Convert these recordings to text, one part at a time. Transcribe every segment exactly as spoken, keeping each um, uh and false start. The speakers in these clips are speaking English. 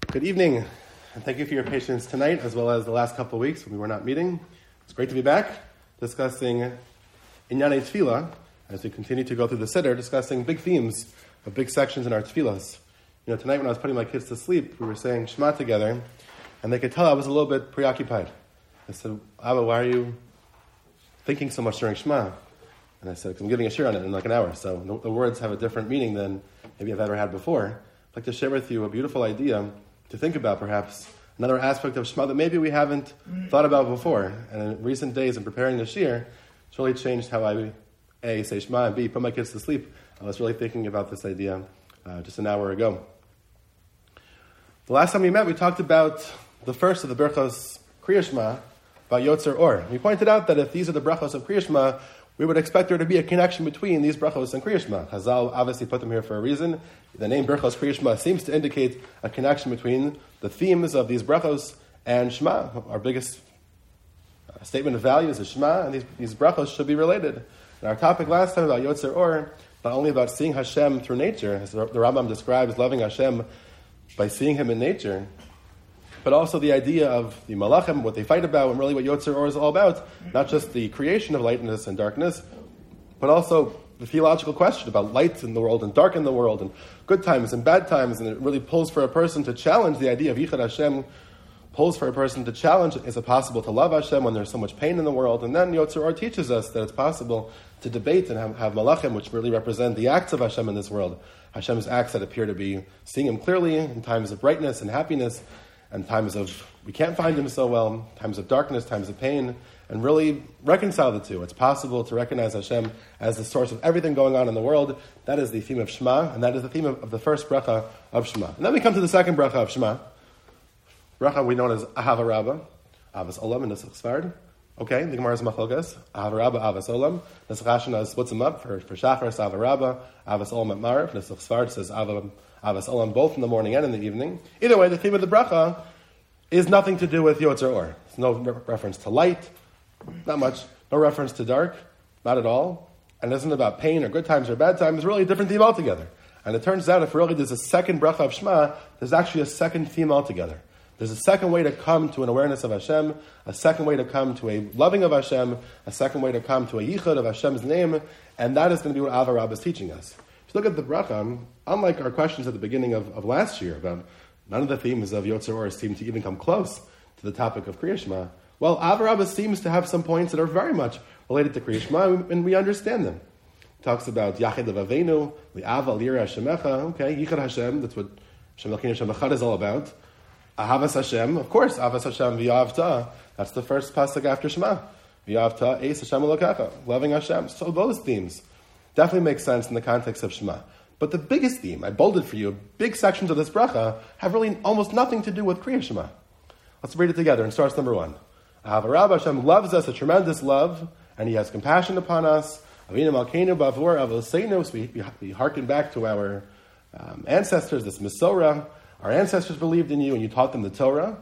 Good evening, and thank you for your patience tonight, as well as the last couple of weeks when we were not meeting. It's great to be back, discussing Inyanei Tefillah, as we continue to go through the Siddur, discussing big themes of big sections in our Tefillahs. You know, tonight when I was putting my kids to sleep, we were saying Shema together, and they could tell I was a little bit preoccupied. I said, Abba, why are you thinking so much during Shema? And I said, because I'm giving a shir on it in like an hour, so the, the words have a different meaning than maybe I've ever had before. I'd like to share with you a beautiful idea to think about, perhaps, another aspect of Shema that maybe we haven't thought about before. And in recent days, in preparing the shir, it's really changed how I, A, say Shema, and B, put my kids to sleep. I was really thinking about this idea uh, just an hour ago. The last time we met, we talked about the first of the Berachos Kriya Shema, about Yotzer Or. We pointed out that if these are the Berachos of Kriya Shema, we would expect there to be a connection between these brachos and Kriya Shema. Chazal obviously put them here for a reason. The name Berachos Kriya Shema seems to indicate a connection between the themes of these brachos and Shema. Our biggest uh, statement of values is Shema, and these, these brachos should be related. And our topic last time about Yotzer Or, not only about seeing Hashem through nature, as the Rambam describes loving Hashem by seeing Him in nature, but also the idea of the Malachim, what they fight about, and really what Yotzer Or is all about, not just the creation of lightness and darkness, but also the theological question about light in the world and dark in the world, and good times and bad times, and it really pulls for a person to challenge the idea of Yichud Hashem, pulls for a person to challenge, is it possible to love Hashem when there's so much pain in the world? And then Yotzer Or teaches us that it's possible to debate and have, have Malachim, which really represent the acts of Hashem in this world, Hashem's acts that appear to be seeing Him clearly in times of brightness and happiness, and times of we can't find Him so well, times of darkness, times of pain, and really reconcile the two. It's possible to recognize Hashem as the source of everything going on in the world. That is the theme of Shema, and that is the theme of, of the first bracha of Shema. And then we come to the second bracha of Shema. Bracha we know as Ahava Rabbah, Avas Olam in Nesach Sfard. Okay, the Gemara is Machlokes, Ahava Rabbah, Avas Olam. Nesach Hashanah splits them up for, for Shachar, Ahava Rabbah, Avas Olam at Marav. Nesach Sfard says Avas Olam both in the morning and in the evening. Either way, the theme of the bracha is nothing to do with Yotzer Or. There's no re- reference to light, not much. No reference to dark, not at all. And it isn't about pain or good times or bad times. It's really a different theme altogether. And it turns out if really there's a second bracha of Shema, there's actually a second theme altogether. There's a second way to come to an awareness of Hashem, a second way to come to a loving of Hashem, a second way to come to a yichud of Hashem's name, and that is going to be what Ahava Rabbah is teaching us. If you look at the bracha, unlike our questions at the beginning of, of last year about none of the themes of Yotzer Or seem to even come close to the topic of Kriya Shema, well, Ahava Rabbah seems to have some points that are very much related to Kriya Shema, and we understand them. He talks about Yachid Avavenu, Li'ava Lira Hashemecha, okay, Yichud Hashem, that's what Hashem Elkeinu Hashem Echad is all about. Ahavas Hashem, of course, Ahavas Hashem v'yavta, that's the first pasuk after Shema. V'yavta eis Hashem Elokecha, loving Hashem. So those themes definitely make sense in the context of Shema. But the biggest theme, I bolded for you, big sections of this bracha have really almost nothing to do with Kriya Shema. Let's read it together in source number one. Ahava Rabbah, Hashem loves us a tremendous love, and He has compassion upon us. Avinu Malkeinu bavor avoseinu, so we, we, we hearken back to our um, ancestors, this Mesorah. Our ancestors believed in you, and you taught them the Torah.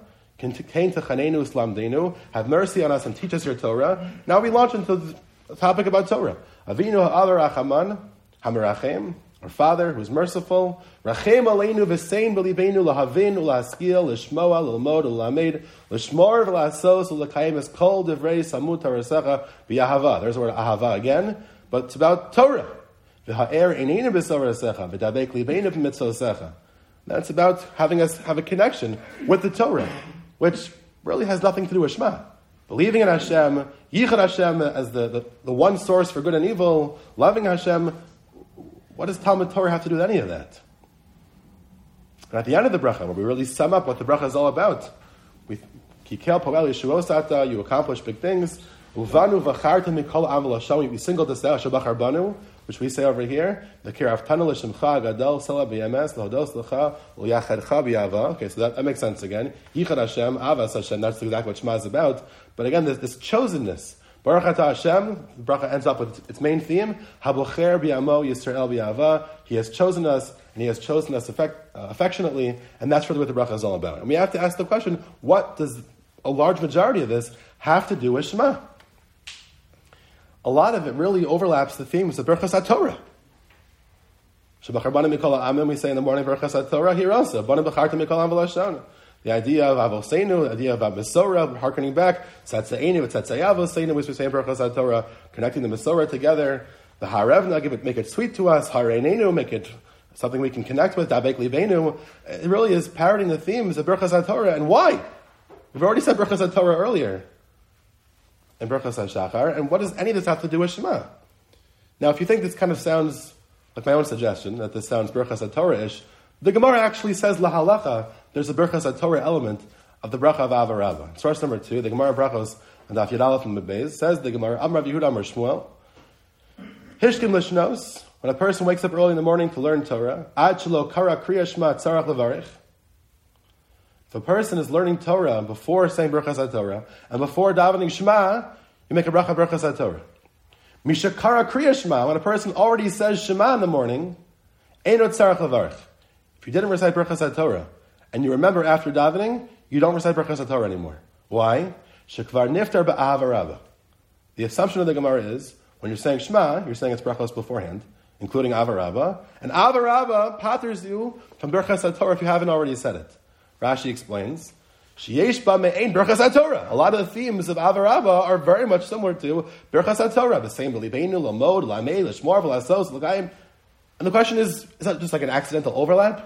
Have mercy on us and teach us your Torah. Now we launch into the topic about Torah. Avinu ha'al rachaman hamerachem, our Father who is merciful. Rachem aleinu v'sein b'libeinu lahavin u'laskil l'shmoa l'lmod u'lamed l'shmor v'lasos u'lekayim es kol divrei samut harasecha v'yahava. There's the word ahava again, but it's about Torah. V'ha'er einenu b'sorasecha v'dabek libeinu v'mitzosecha. That's about having us have a connection with the Torah, which really has nothing to do with Shema. Believing in Hashem, Yichud Hashem as the, the, the one source for good and evil, loving Hashem, what does Talmud Torah have to do with any of that? And at the end of the bracha, where we really sum up what the bracha is all about, we Kikel Poel Yeshuosata, you accomplish big things. Uvanu v'charta mikol amal Hashem, we singled this out, Shabachar Banu, which we say over here, the Kiraftanu l'shemcha gadol sela b'yemes l'hodos l'cha l'yachadcha b'yava. Okay, so that, that makes sense again. Yichud Hashem, Avas Hashem, that's exactly what Shema is about. But again, this, this chosenness. Baruch Atah Hashem, the bracha ends up with its main theme, Habocher b'yamo Yisrael b'yava. He has chosen us, and He has chosen us affect, uh, affectionately, and that's really what the bracha is all about. And we have to ask the question, what does a large majority of this have to do with Shema? A lot of it really overlaps the themes of Berachos HaTorah. Shebachar Banim Mikol Amim, we say in the morning, Berachas HaTorah, here also, Banim Becharta Mikol Am V'Lashon. The idea of Avoseinu, the idea of Mesorah, harkening back, Tzatzainu, Tzatzai Avoseinu, which we say in Berachas HaTorah, connecting the Mesorah together. The Harevna, give it, make it sweet to us. Hareinu, make it something we can connect with. Dabek Libeinu. It really is parroting the themes of Berachas HaTorah. And why? We've already said Berachas HaTorah earlier in Berachas HaShachar. And what does any of this have to do with Shema? Now, if you think this kind of sounds like my own suggestion, that this sounds Berachas HaTorah-ish, the Gemara actually says lahalacha, there's a Berachas HaTorah element of the Bracha of Avarava. Source number two, the Gemara Brachos, and Daf Yud Aleph from Mebez, says the Gemara, Amar Rav Yehuda Amar Shmuel, Hishkim Lishnos, when a person wakes up early in the morning to learn Torah, Ad Shelo Kara Kriya Shema Tzarach Levarich. If a person is learning Torah before saying Berachas HaTorah, and before davening Shema, you make a Bracha Berachas HaTorah. Misha Kara Kriya Shema, when a person already says Shema in the morning, Eino Tzarach Levarich. If you didn't recite Berachas HaTorah, and you remember after davening, you don't recite Berachas HaTorah anymore. Why? Shekvar Niftar Ba'ava Rabbah. The assumption of the Gemara is, when you're saying Shema, you're saying it's brachos beforehand, including Avarabba, and Avarabba patters you from Berachas HaTorah if you haven't already said it. Rashi explains, Sheyesh ba me'ein Berachas HaTorah. A lot of the themes of Avarabba are very much similar to Berachas HaTorah, the same B'libeinu, L'mod, L'amei, L'shmor, V'lasos, L'gayim. And the question is, is that just like an accidental overlap?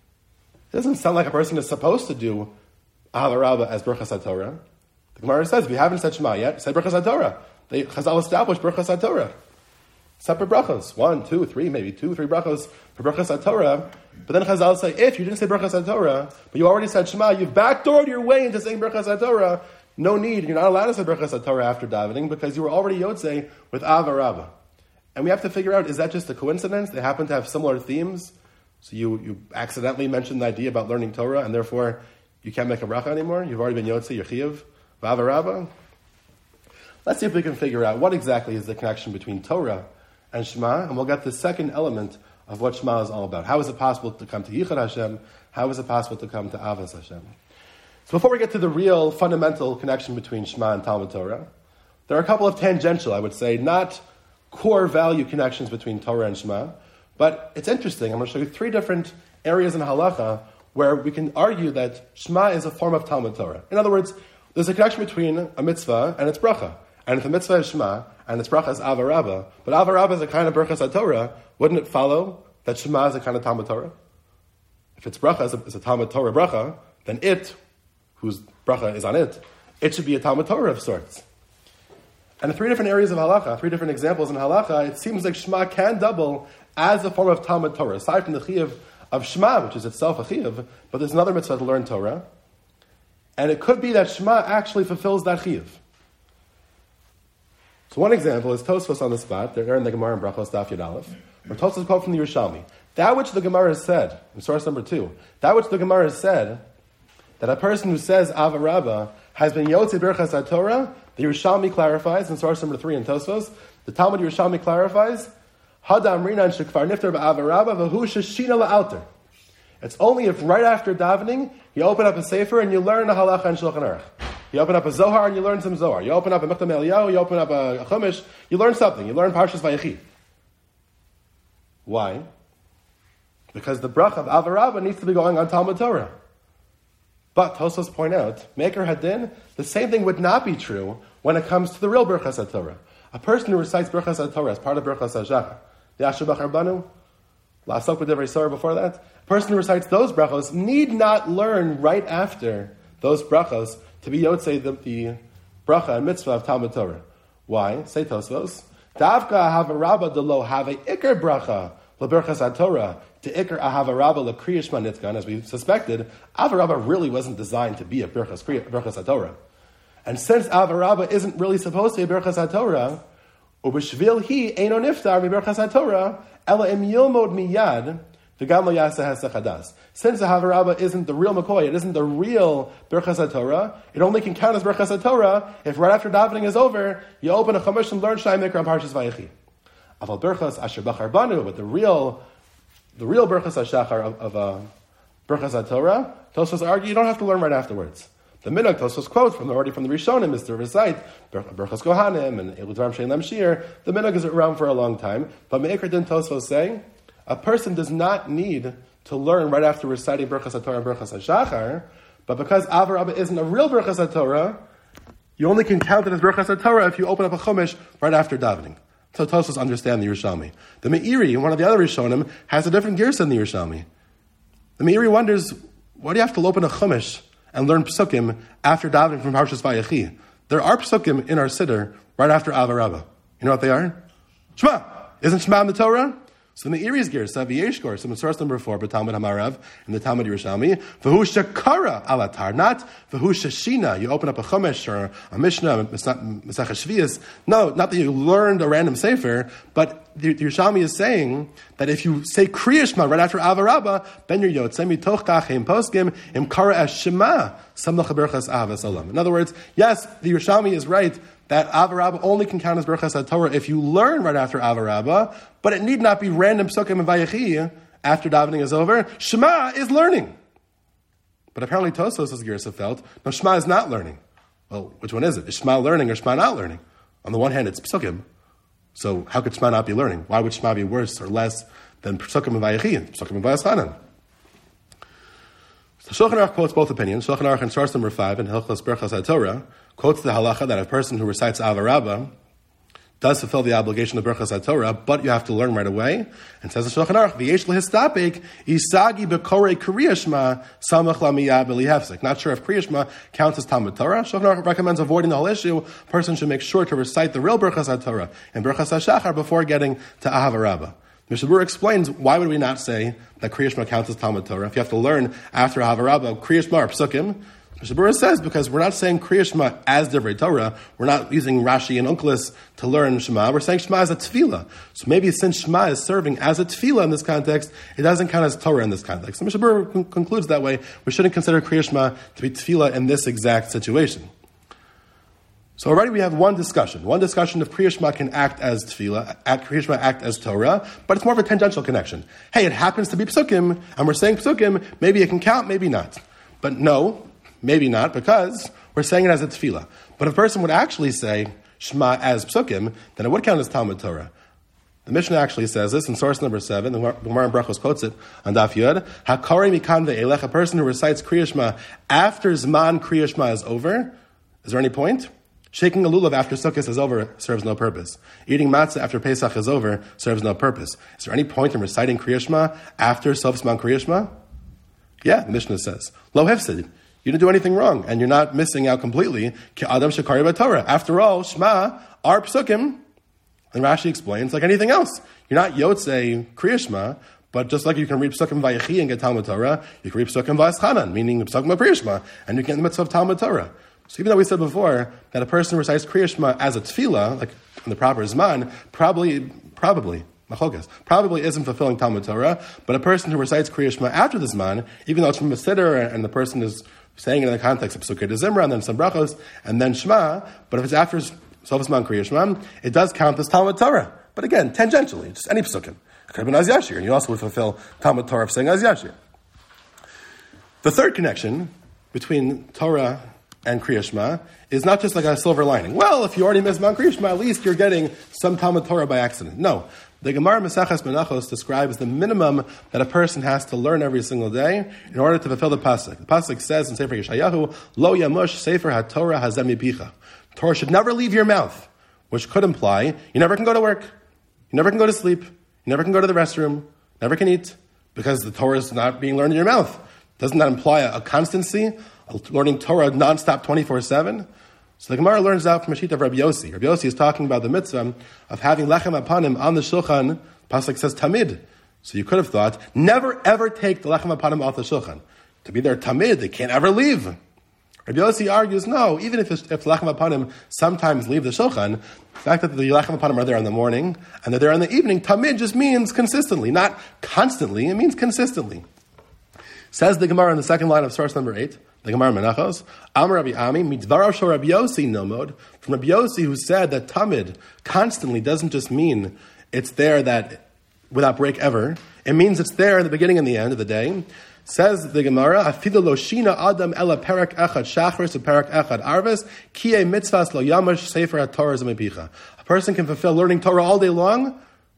It doesn't sound like a person is supposed to do Avarabba as Berachas HaTorah. The Gemara says, if you haven't said Shema yet, say Berachas HaTorah. They Chazal established Berachas HaTorah. Separate brachos. One, two, three, maybe two, three brachos for Berachas HaTorah. But then Chazal say, if you didn't say Berachas HaTorah, but you already said Shema, you've backdoored your way into saying Berachas HaTorah. No need. You're not allowed to say Berachas HaTorah after davening because you were already Yotzei with Avarabba. And we have to figure out, is that just a coincidence? They happen to have similar themes. So you, you accidentally mentioned the idea about learning Torah, and therefore you can't make a bracha anymore? You've already been Yotzei, you're Chiyuv, Avarabba? Let's see if we can figure out what exactly is the connection between Torah and Shema, and we'll get the second element of what Shema is all about. How is it possible to come to Yichud Hashem? How is it possible to come to Avos Hashem? So before we get to the real fundamental connection between Shema and Talmud Torah, there are a couple of tangential, I would say, not core value connections between Torah and Shema, but it's interesting. I'm going to show you three different areas in Halacha where we can argue that Shema is a form of Talmud Torah. In other words, there's a connection between a mitzvah and its bracha. And if the mitzvah is Shema, and its bracha is Avarabba, but Avarabba is a kind of Berachas HaTorah, wouldn't it follow that Shema is a kind of Talmud Torah? If its bracha is a, is a Talmud Torah bracha, then it, whose bracha is on it, it should be a Talmud Torah of sorts. And in three different areas of halacha, three different examples in halacha, it seems like Shema can double as a form of Talmud Torah. Aside from the chiyuv of Shema, which is itself a chiyuv, but there's another mitzvah to learn Torah. And it could be that Shema actually fulfills that chiyuv. So one example is Tosfos on the spot. They're in the Gemara in Brachos Daf Yud Aleph, where Tosfos quote from the Yerushalmi. That which the Gemara has said, in source number two, that which the Gemara has said, that a person who says Avarabba has been Yotzei Berachas HaTorah, the Yerushalmi clarifies, in source number three in Tosfos, the Talmud Yerushalmi clarifies, Hadam Rinan Shekvar Niftar Ba'avarabba V'hu Sheshina La'alter. It's only if right after davening, you open up a sefer and you learn a halacha and Shulchan Aruch. You open up a Zohar and you learn some Zohar. You open up a Mechtam Eliyahu, you open up a, a Chumash, you learn something. You learn Parshas Vayechi. Why? Because the bracha of Avarabba needs to be going on Talmud Torah. But Tosfos point out, Meker Hadin, the same thing would not be true when it comes to the real Berachas HaTorah. A person who recites Berachas HaTorah as part of Berachas HaShachar, the Asher Bachar Banu, La'asok B'Devrei Sorah before that, a person who recites those brachos need not learn right after those brachos to be Yotzei the, the bracha and mitzvah of Talmud Torah. Why? Say Tosfos. Davka Ahavarabba delo have a ikar bracha leberchas HaTorah to ikar Ahavarabba lekriya Shema Nitkan. As we suspected, Avarabba really wasn't designed to be a berchas HaTorah. And since Avarabba isn't really supposed to be a berchas HaTorah, ubeshvil hi eino niftar berchas HaTorah ela im yilmod miyad. Since the Avarabba isn't the real McCoy, it isn't the real Berachas HaTorah, it only can count as Berachas HaTorah if right after davening is over, you open a Chumash and learn Shai Mikra and Parshas Vayechi. Aval Berachas Asher Bachar Banu, but the real, the real Berachas HaShachar of, of uh, Berachas HaTorah, Tosfos argue you don't have to learn right afterwards. The Minhag Tosfos quotes from already from the Rishonim is to recite Berachas Kohanim and Elu Dvarim Shein Lam Shir. The Minhag is around for a long time, but Me'ikr Din Tosfos saying, a person does not need to learn right after reciting Birchas HaTorah and Birchas HaShachar, but because Ava Rabba isn't a real Birchas HaTorah, you only can count it as Birchas HaTorah if you open up a Chumash right after davening. So Tosfos understand the Yerushalmi. The Meiri, one of the other Rishonim, has a different girsa than the Yerushalmi. The Meiri wonders, why do you have to open a Chumash and learn Psukim after davening from Parshas Vayechi? There are Psukim in our Siddur right after Ava Rabba. You know what they are? Shema. Isn't Shema in the Torah? So the Meiri's girsa, V'yeshkor, so in source number four, but Talmud Hamarav, in the Talmud Yerushalmi, V'hu shekara alatar, not V'hu sheshina, you open up a Chumash or a Mishnah, Masechah Shvius. No, not that you learned a random Sefer, but the Yerushalmi is saying that if you say Kriya Shema right after Ava Rabba, then you're Yotzei mitoch kach im poskim im kara as Shema, samlach berachas Avas Olam. In other words, yes, the Yerushalmi is right that Ava Rabba only can count as Birchas HaTorah if you learn right after Ava Rabba, but it need not be random Psukim and Vayechi after davening is over. Shema is learning. But apparently Tosfos' Gersa felt, no, Shema is not learning. Well, which one is it? Is Shema learning or Shema not learning? On the one hand, it's Psukim. So how could Shema not be learning? Why would Shema be worse or less than Psukim and Vayechi, Psukim and Vayaschanan? So Shulchan Aruch quotes both opinions. Shulchan Aruch in source number five in Hilchos Birchas HaTorah quotes the halacha that a person who recites Ava Rabba does fulfill the obligation of Birchas HaTorah, but you have to learn right away. And says the Shulchan Aruch, V'yesh lehistapek isagi bekorei Kriya Shema samach lamiyah b'lihefsek. Not sure if Kriya Shema counts as Talmud Torah. Shulchan Aruch recommends avoiding the whole issue. A person should make sure to recite the real Birchas HaTorah and Birchas HaShachar before getting to Ava Rabba. Mishnah Berurah explains, why would we not say that Kriya Shema counts as Talmud Torah? If you have to learn after Ava Rabba, Kriya Shema or Psukim, Mishnah Berurah says, because we're not saying Kriya Shema as Divrei Torah, we're not using Rashi and Onkelos to learn Shema, we're saying Shema as a tefillah. So maybe since Shema is serving as a tefillah in this context, it doesn't count as Torah in this context. So Mishnah Berurah con- concludes that way, we shouldn't consider Kriya Shema to be tefillah in this exact situation. So already we have one discussion. One discussion if Kriya Shema can act as tefillah, act, Kriya Shema act as Torah, but it's more of a tangential connection. Hey, it happens to be Psukim, and we're saying Psukim, maybe it can count, maybe not. But no, maybe not, because we're saying it as a tefillah. But if a person would actually say Shema as Psukim, then it would count as Talmud Torah. The Mishnah actually says this in source number seven, the Gemara in Brachos quotes it on Daf Yud, Hakari mikan ve'elech, a person who recites Kriya Shema after Zman Kriya Shema is over, is there any point? Shaking a lulav after Sukkot is over serves no purpose. Eating matzah after Pesach is over serves no purpose. Is there any point in reciting Kriya Shema after Sof Zman Kriya Shema? Yeah, the Mishnah says. Lo hefsid. You didn't do anything wrong, and you're not missing out completely. Ki adam shekari b'Torah. After all, Shema are Psukim. And Rashi explains, like anything else. You're not Yotzei Kriya Shema, but just like you can read Psukim Vayechi and get Talmud Torah, you can read Psukim Vayaschanan, meaning Psukim Kriya Shema, and you get the mitzvah of Talmud Torah. So even though we said before that a person recites Kriya Shema as a tefillah, like in the proper Zman, probably, probably, machokas, probably isn't fulfilling Talmud Torah, but a person who recites Kriya Shema after the Zman, even though it's from a siddur and the person is saying it in the context of Psukei de Zimra and then some brachos and then Shema, but if it's after Sof Zman Kriya Shema, it does count as Talmud Torah. But again, tangentially, just any Psukim. It could have been Az Yashir, and you also would fulfill Talmud Torah of saying Az Yashir. The third connection between Torah and Kriya Shema is not just like a silver lining. Well, if you already missed Mount Kriya Shema, at least you're getting some Talmud Torah by accident. No. The Gemara Maseches Menachos describes the minimum that a person has to learn every single day in order to fulfill the pasuk. The pasuk says in Sefer Yeshayahu, Lo yamush Sefer HaTorah hazem mipicha. Torah should never leave your mouth, which could imply you never can go to work, you never can go to sleep, you never can go to the restroom, never can eat, because the Torah is not being learned in your mouth. Doesn't that imply a, a constancy? Learning Torah non-stop twenty-four seven. So the Gemara learns out from a sheet of Rabbi Yossi. Rabbi Yossi is talking about the mitzvah of having lechem upon him on the shulchan. Pasuk says tamid. So you could have thought, never ever take the lechem upon him off the shulchan. To be there tamid, they can't ever leave. Rabbi Yossi argues, no, even if, if the lechem upon him sometimes leave the shulchan, the fact that the lechem upon him are there in the morning and they're there in the evening, tamid just means consistently, not constantly, it means consistently. Says the Gemara in the second line of source number eight, the Gemara Menachos, Amar Rabbi Ami, Mitvarav Shel Rabbi Yossi Nomod, from Rabbi Yossi who said that tamid constantly doesn't just mean it's there that without break ever. It means it's there in the beginning and the end of the day. Says the Gemara, Afidu lo shina adam ela perak echad shachris and perak echad arves kiei mitzvahs lo yamash sefer haTorah zemipicha. A person can fulfill learning Torah all day long,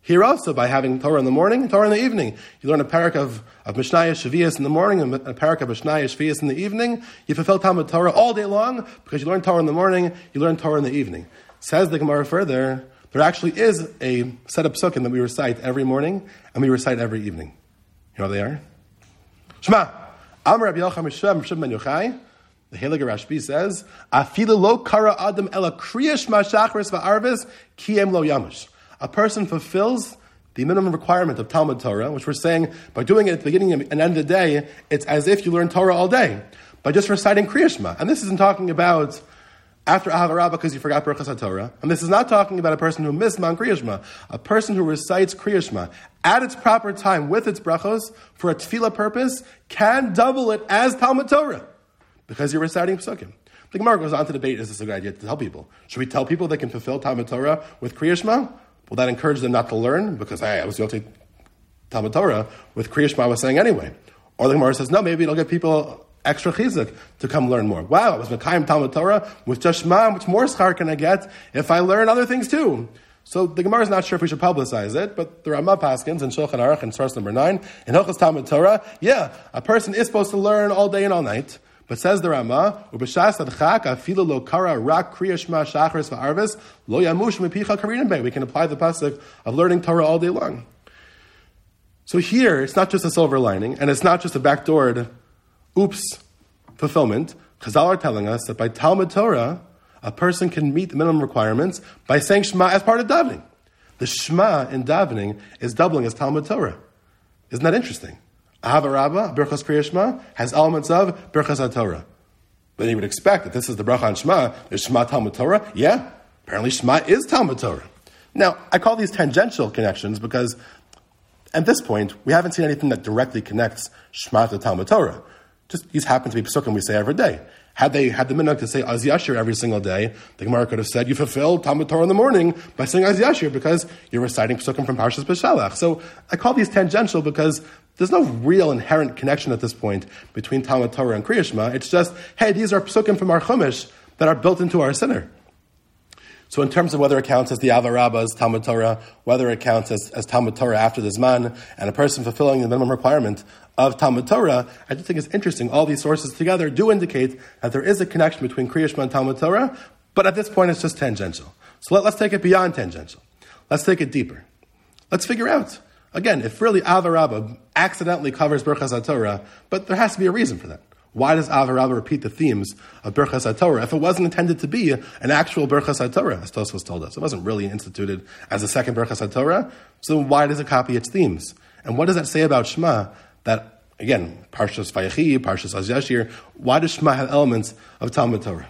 Here also, by having Torah in the morning and Torah in the evening. You learn a parak of, of Mishnayos Shavias in the morning and a parak of Mishnayos Shavias in the evening. You fulfill Talmud Torah all day long because you learn Torah in the morning, you learn Torah in the evening. Says the Gemara further, there actually is a set of psukim that we recite every morning and we recite every evening. You know what they are? Shema. Amar Rabbi Yochanan Mishra ben Yochai. The Heilige Rashbi says, Afilu lo kara adam ela kriya shema shachris va'arvis kiem lo yamush. A person fulfills the minimum requirement of Talmud Torah, which we're saying by doing it at the beginning and end of the day, it's as if you learn Torah all day, by just reciting Kriya Shema. And this isn't talking about after Ahavara because you forgot Berachas HaTorah. And this is not talking about a person who missed Man Kriya Shema. A person who recites Kriya Shema at its proper time with its brachos for a tefillah purpose can double it as Talmud Torah because you're reciting Psukim. The Gemara goes on to debate, is this a good idea to tell people? Should we tell people they can fulfill Talmud Torah with Kriya Shema? Will that encourage them not to learn? Because, hey, I was going to take Talmud Torah with Kriya Shema I was saying anyway. Or the Gemara says, no, maybe it'll get people extra chizuk to come learn more. Wow, I was Mekayim Talmud Torah with just Shema, how much more schar can I get if I learn other things too? So the Gemara is not sure if we should publicize it, but the Ramah Paskins in Shulchan Aruch in source number nine, in Hilchos Talmud Torah, yeah, a person is supposed to learn all day and all night. But says the Ramah, "Ubeshas adchak afilu lo kara rak kriya shema shachris va'arvis lo yamush mepicha karinim bei." We can apply the pasuk of learning Torah all day long. So here, it's not just a silver lining, and it's not just a backdoored, oops, fulfillment. Chazal are telling us that by Talmud Torah, a person can meet the minimum requirements by saying Shema as part of davening. The Shema in davening is doubling as Talmud Torah. Isn't that interesting? Ahava Rabbah, Birchas Kriya Shema, has elements of Birchas HaTorah. Then you would expect that this is the bracha on Shema. There's Shema Talmud Torah. Yeah, apparently Shema is Talmud Torah. Now, I call these tangential connections because at this point, we haven't seen anything that directly connects Shema to Talmud Torah. Just these happen to be psukim we say every day. Had they had the minhag to say Az Yashir every single day, the Gemara could have said, you fulfill Talmud Torah in the morning by saying Az Yashir because you're reciting psukim from Parshas Beshalach. So I call these tangential because there's no real inherent connection at this point between Talmud Torah and Kriya Shema. It's just, hey, these are psukim from our Chumash that are built into our sinner. So in terms of whether it counts as the Ava Rabbah's Talmud Torah, whether it counts as, as Talmud Torah after the Zman, and a person fulfilling the minimum requirement of Talmud Torah, I just think it's interesting. All these sources together do indicate that there is a connection between Kriya Shema and Talmud Torah, but at this point it's just tangential. So let, let's take it beyond tangential. Let's take it deeper. Let's figure out, again, if really Ava Rabbah accidentally covers Birchas HaTorah, but there has to be a reason for that. Why does Ava Rabbah repeat the themes of Birchas HaTorah if it wasn't intended to be an actual Birchas HaTorah, as Tosfos told us? It wasn't really instituted as a second Birchas HaTorah, so why does it copy its themes? And what does that say about Shema that, again, Parshas Vayechi, Parshas Az Yashir, why does Shema have elements of Talmud Torah?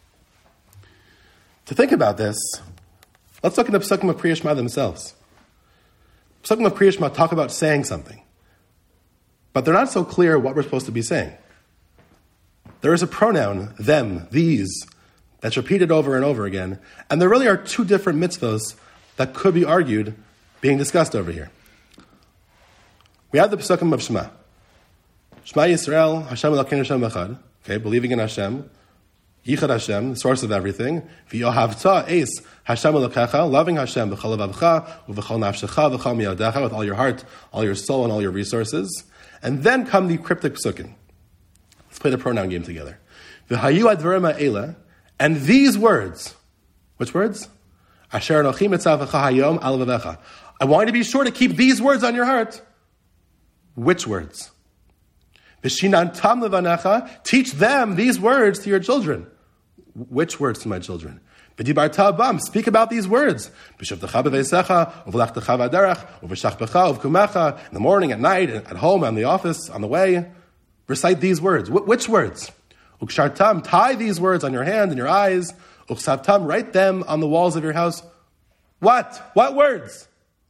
To think about this, let's look at the Psukim of Kriya Shema themselves. Psukim of Kriya Shema talk about saying something, but they're not so clear what we're supposed to be saying. There is a pronoun, them, these, that's repeated over and over again, and there really are two different mitzvos that could be argued being discussed over here. We have the Psukim of Shema. Shema Yisrael, Hashem Elokeinu Hashem Echad, okay, believing in Hashem, Yichad Hashem, the source of everything, V'yohavta Eis, Hashem Elokecha, loving Hashem, V'chol levavcha, V'chol nafshecha, V'chol miyadecha, with all your heart, all your soul, and all your resources. And then come the cryptic Psukim. Let's play the pronoun game together. V'hayu advarim ha'ela, and these words, which words? Asher anochi mitzavacha hayom al levavecha. I want you to be sure to keep these words on your heart. Which words? V'shinantam levanecha, teach them these words to your children. Which words to my children? V'dibarta bam, speak about these words. B'shavtecha b'veisecha, uv'lachtecha v'aderech, uv'shachbecha, uv'kumecha, in the morning, at night, at home, in the office, on the way. Recite these words. Wh- which words? Ukshartam, tie these words on your hand and your eyes. Uksavtam, write them on the walls of your house. What? What words?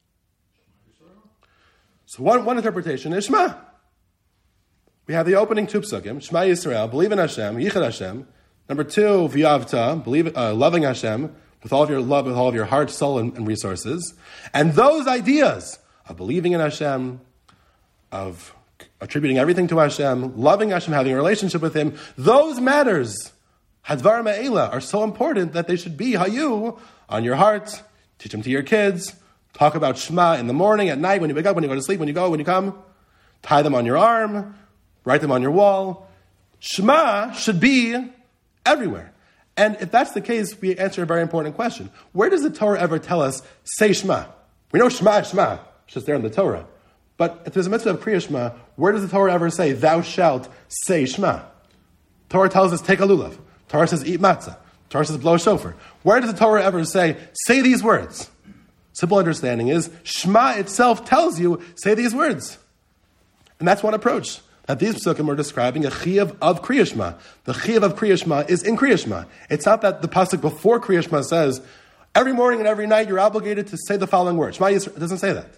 So one, one interpretation is Shema. We have the opening two psukim, Shema Yisrael, believe in Hashem, Yichad Hashem. Number two, V'yavta, believe, uh, loving Hashem with all of your love, with all of your heart, soul, and, and resources. And those ideas of believing in Hashem, of attributing everything to Hashem, loving Hashem, having a relationship with Him, those matters, Hadvar Me'ela, are so important that they should be Hayu on your heart. Teach them to your kids. Talk about Shema in the morning, at night, when you wake up, when you go to sleep, when you go, when you come. Tie them on your arm. Write them on your wall. Shema should be everywhere. And if that's the case, we answer a very important question. Where does the Torah ever tell us, say Shema? We know Shema is Shema. It's just there in the Torah. But if there's a mitzvah of Kriya Shema, where does the Torah ever say, thou shalt say Shema? Torah tells us, take a lulav. Torah says, eat matzah. Torah says, blow a shofar. Where does the Torah ever say, say these words? Simple understanding is, Shema itself tells you, say these words. And that's one approach. That these psukim are describing a chiyuv of Kriya Shema. The chiyuv of Kriya Shema is in Kriya Shema. It's not that the pasuk before Kriya Shema says, every morning and every night you're obligated to say the following words. Shema Yisrael, it doesn't say that.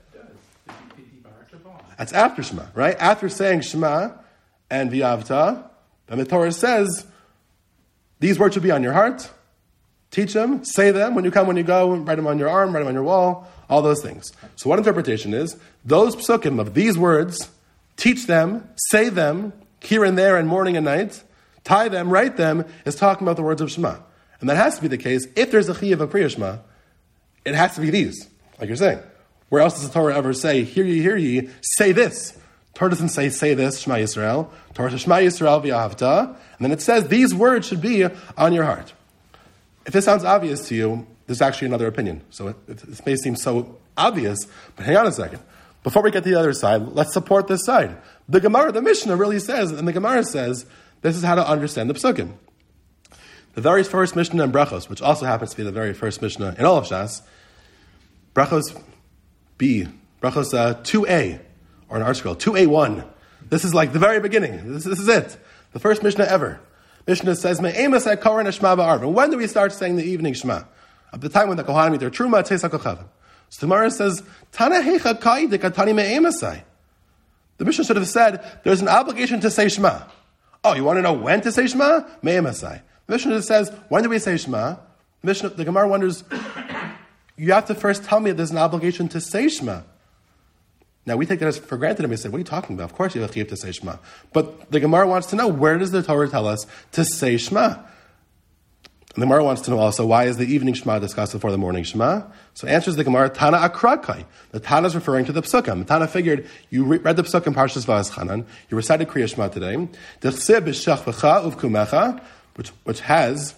That's after Shema, right? After saying Shema and V'yavta, then the Torah says, these words should be on your heart. Teach them, say them, when you come, when you go, write them on your arm, write them on your wall, all those things. So one interpretation is, those psukim of these words, teach them, say them, here and there and morning and night, tie them, write them, is talking about the words of Shema. And that has to be the case. If there's a chiyuv of Kriya Shema, it has to be these, like you're saying. Where else does the Torah ever say, hear ye, hear ye, say this? Torah doesn't say, say this, Shema Yisrael. Torah says, Shema Yisrael v'ahavta. And then it says, these words should be on your heart. If this sounds obvious to you, there's actually another opinion. So it, it, this may seem so obvious, but hang on a second. Before we get to the other side, let's support this side. The Gemara, the Mishnah really says, and the Gemara says, this is how to understand the psukim. The very first Mishnah in Brachos, which also happens to be the very first Mishnah in all of Shas, Brachos B, Brachos uh, two A, or in our scroll, two A one. This is like the very beginning. This, this is it. The first Mishnah ever. Mishnah says, Me'emas ha'koren ha'shma ba'arv. And when do we start saying the evening Shema? At the time when the Kohanim eat their truma, tzeis ha'kochavim. So the Gemara says, Tana heicha ka'idik atani me'emasai. The Mishnah should have said, there's an obligation to say Shema. Oh, you want to know when to say Shema? Me'emasai. The Mishnah says, when do we say Shema? The, Mishnah, the Gemara wonders, you have to first tell me that there's an obligation to say Shema. Now, we take that as for granted, and we say, what are you talking about? Of course you have to say Shema. But the Gemara wants to know, where does the Torah tell us to say Shema? And the Gemara wants to know also, why is the evening Shema discussed before the morning Shema? So answers the Gemara, Tana akrakai. The Tana is referring to the Psukim. The Tana figured, you re- read the Psukim Parshas Va'eschanan, you recited Kriya Shema today, which, which has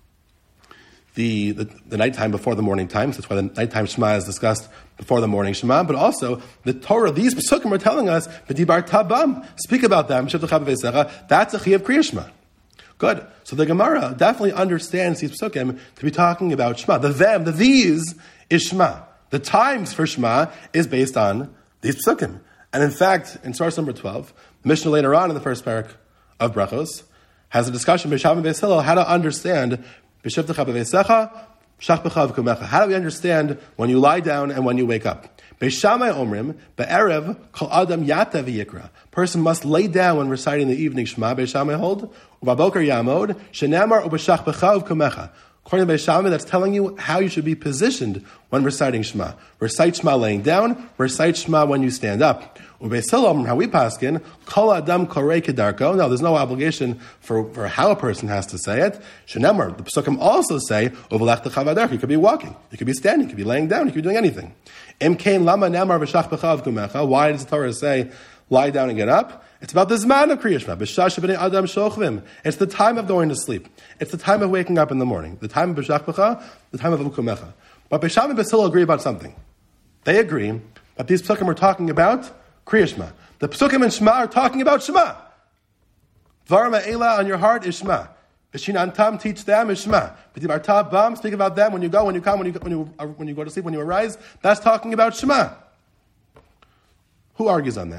the, the, the nighttime before the morning time. So that's why the nighttime Shema is discussed before the morning Shema. But also, the Torah, these Psukim are telling us, B'dibar tabam, speak about them, that's a chiyuv Kriya Shema. Good. So the Gemara definitely understands these psukim to be talking about Shema. The them, the these, is Shema. The times for Shema is based on these psukim. And in fact, in source number twelve, Mishnah later on in the first parak of Brachos has a discussion, B'shav and Beis Hillel, how to understand B'shivtecha b'veisecha, shachbecha v'kumecha. How do we understand when you lie down and when you wake up? Beishamai omrim, be'erev, kol adam yata v'yikra. Person must lay down when reciting the evening Shema. Beishamai hold, u'vaboker yamod, shenamar u'b'shachbecha v'kumecha. According to Beishamai, that's telling you how you should be positioned when reciting Shema. Recite Shema laying down, recite Shema when you stand up. U'beis Hillel, how we paskin, kol adam korei kedarko. Now, there's no obligation for, for how a person has to say it. Shenamar, the Pesukim also say, u'velech techav. You could be walking, you could be standing, you could be laying down, you could be doing anything. Imkein lama namar v'shachbecha v'kumecha. Why does the Torah say, lie down and get up? It's about the zman of Kriya Shema. B'shah shebnei adam shochvim. It's the time of going to sleep. It's the time of waking up in the morning. The time of b'shachbecha, the time of v'kumecha. But Beishamai and Beis Hillel agree about something. They agree that these psukim are talking about Kriya Shema. The psukim and Shema are talking about Shema. Dvar ma'ela on your heart is Shema. B'shinan tam, teach them is Shema. B'dibar tav bam, speak about them when you go, when you come, when you when you when you go to sleep, when you arise. That's talking about Shema. Who argues on that?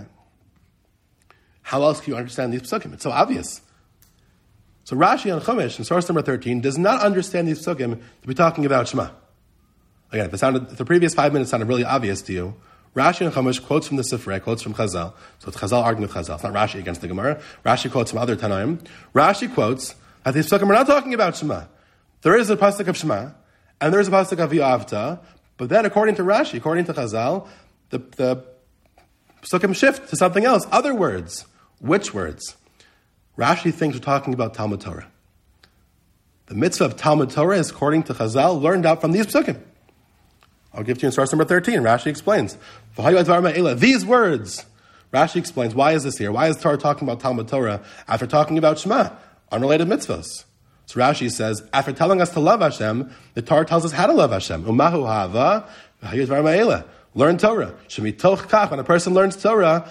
How else can you understand these psukim? It's so obvious. So Rashi on Chumash in source number thirteen does not understand these psukim to be talking about Shema. Again, if, it sounded, if the previous five minutes sounded really obvious to you, Rashi and Chumash quotes from the Sifrei, quotes from Chazal. So it's Chazal arguing with Chazal. It's not Rashi against the Gemara. Rashi quotes from other Tanaim. Rashi quotes that these psukim are not talking about Shema. There is a pasuk of Shema, and there is a pasuk of V'yavta, but then according to Rashi, according to Chazal, the, the psukim shift to something else, other words. Which words? Rashi thinks we're talking about Talmud Torah. The mitzvah of Talmud Torah is, according to Chazal, learned out from these psukim. I'll give to you in source number thirteen. Rashi explains. These words. Rashi explains, why is this here? Why is Torah talking about Talmud Torah after talking about Shema, unrelated mitzvahs? So Rashi says, after telling us to love Hashem, the Torah tells us how to love Hashem. Umahu hava, learn Torah. When a person learns Torah,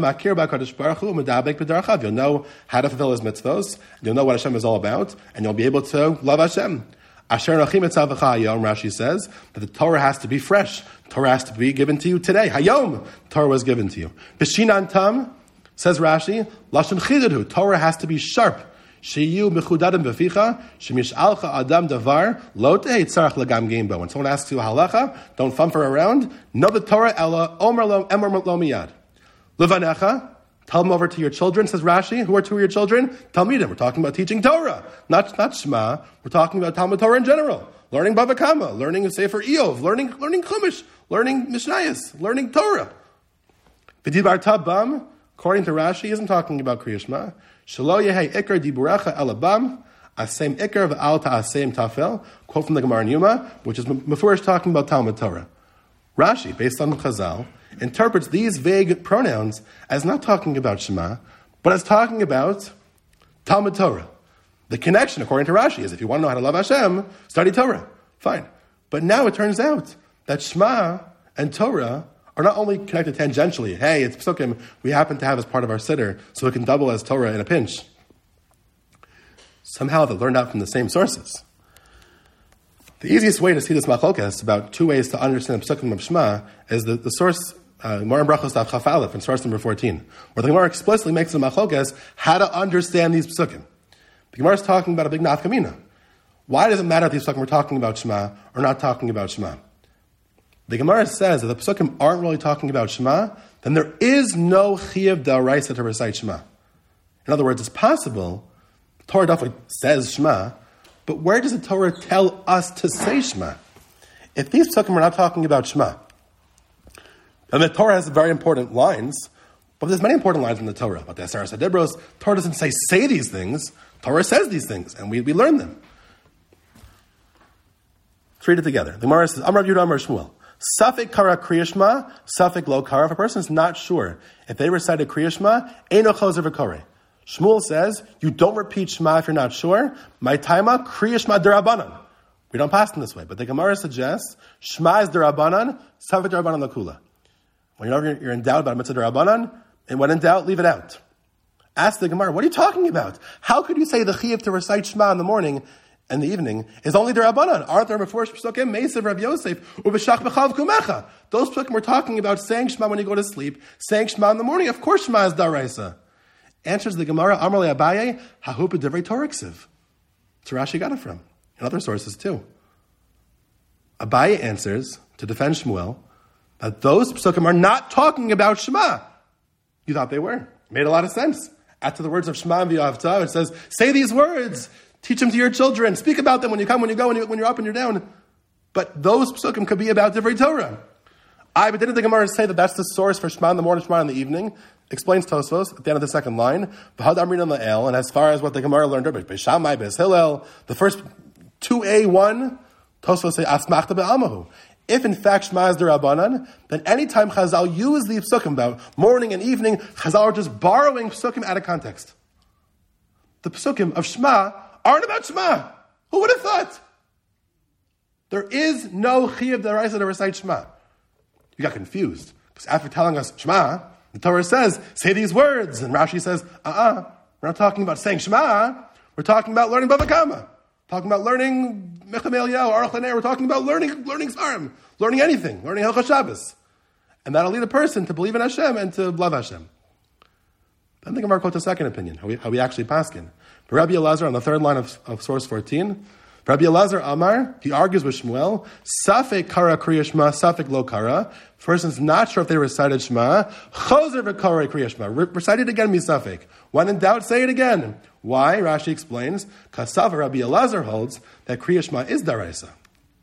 you'll know how to fulfill his mitzvahs, you'll know what Hashem is all about, and you'll be able to love Hashem. Rashi says that the Torah has to be fresh. Torah has to be given to you today. Hayom, Torah was given to you. B'shinan tam, says Rashi, lashon chidadu, Torah has to be sharp. Sheyu mechudadim beficha, shemish'alcha adam davar, lo tehei tzarach legam gambo. When someone asks you halacha, don't fumfer around. Know the Torah, ella omer lo emor lo miyad. Levanecha, tell them over to your children, says Rashi. Who are two of your children? Talmidim. We're talking about teaching Torah, not, not Shema. We're talking about Talmud Torah in general. Learning Bava Kama, learning Sefer Eov, learning learning Chumash, learning Mishnayos, learning Torah. V'dibar tabam, according to Rashi, isn't talking about Kriya Shema. Shelo yehei ikar diburecha elabam, asem ikar v'al ta'asem tafel. Quote from the Gemara in Yuma, which is Mefurish talking about Talmud Torah. Rashi, based on Chazal, interprets these vague pronouns as not talking about Shema, but as talking about Talmud Torah. The connection, according to Rashi, is if you want to know how to love Hashem, study Torah. Fine. But now it turns out that Shema and Torah are not only connected tangentially. Hey, it's psukim we happen to have as part of our siddur, so it can double as Torah in a pinch. Somehow they're learned out from the same sources. The easiest way to see this machlokes, about two ways to understand the psukim of Shema, is the, the source, uh, Gemara Brachos Daf Chaf Aleph, in source number fourteen, where the Gemara explicitly makes the machlokes how to understand these psukim. The Gemara is talking about a big nafkamina. Why does it matter if these psukim we're talking about Shema or not talking about Shema? The Gemara says that the psukim aren't really talking about Shema, then there is no chiyuv d'oraisa to recite Shema. In other words, it's possible, the Torah definitely says Shema, but where does the Torah tell us to say Shema? If these psukim are not talking about Shema, and the Torah has very important lines, but there's many important lines in the Torah. But the Aseres HaDibros, Torah doesn't say say these things, Torah says these things, and we, we learn them. Let's read it together. The Gemara says, Amar Yehuda Amar Shmuel, Safek kara Kriya Shema, Safek lo kara. If a person is not sure if they recited Kriya Shema, Eino chozer v'koreh. Shmuel says, you don't repeat Shema if you're not sure. My taima, Kriya Shema derabanan. We don't pass in this way, but the Gemara suggests, Shema is derabanan, Safek derabanan lakula. Whenever you're in doubt about a mitzvah derabanan, and when in doubt, leave it out. Ask the Gemara, what are you talking about? How could you say the chiyuv to recite Shema in the morning and the evening is only derabanan? Aren't there before psukim, Meisav Rav Yosef, ubeshach b'chav kumecha? Those psukim we're talking about saying Shema when you go to sleep, saying Shema in the morning. Of course Shema is daraisa. Answers the Gemara, Amar le Abaye, hahu b'divrei Torah ksiv. So Rashi got it from. And other sources too. Abaye answers, to defend Shmuel, that those psukim are not talking about Shema. You thought they were. It made a lot of sense. After the words of Shema and V'ahavta, it says, say these words, teach them to your children, speak about them when you come, when you go, when, you, when you're up and you're down. But those psukim could be about Divrei Torah. I, but didn't the Gemara say that that's the source for Shema in the morning, Shema in the evening? Explains Tosfos at the end of the second line. V'had amrin on the el, and as far as what the Gemara learned, Beishamai, Beis Hillel, the first two A one, Tosfos say, Asmachta be'amahu. If in fact Shema is derabanan, then anytime Chazal use the psukim about morning and evening, Chazal are just borrowing psukim out of context. The psukim of Shema aren't about Shema. Who would have thought? There is no chiyuv d'oraisa to recite Shema. You got confused. Because after telling us Shema, the Torah says, say these words. And Rashi says, uh-uh, we're not talking about saying Shema. We're talking about learning Bava Kama. Talking about learning Mecham Eliyahu, Aruch LaNer. We're talking about learning learning Sarim, learning anything, learning Hilchos Shabbos. And that'll lead a person to believe in Hashem and to love Hashem. Then the Gemara quotes a second opinion, how we, how we actually paskin. But Rabbi Elazar, on the third line of, of source fourteen, Rabbi Elazar Amar, he argues with Shmuel, Safek kara kriya Shema, Safek lo kara. Person's not sure if they recited Shema. Chozer v'kara kriya Shema. Re- recite it again, misafek. When in doubt, say it again. Why? Rashi explains, Kasav Rabbi Elazar holds that kriya Shema is daraisa.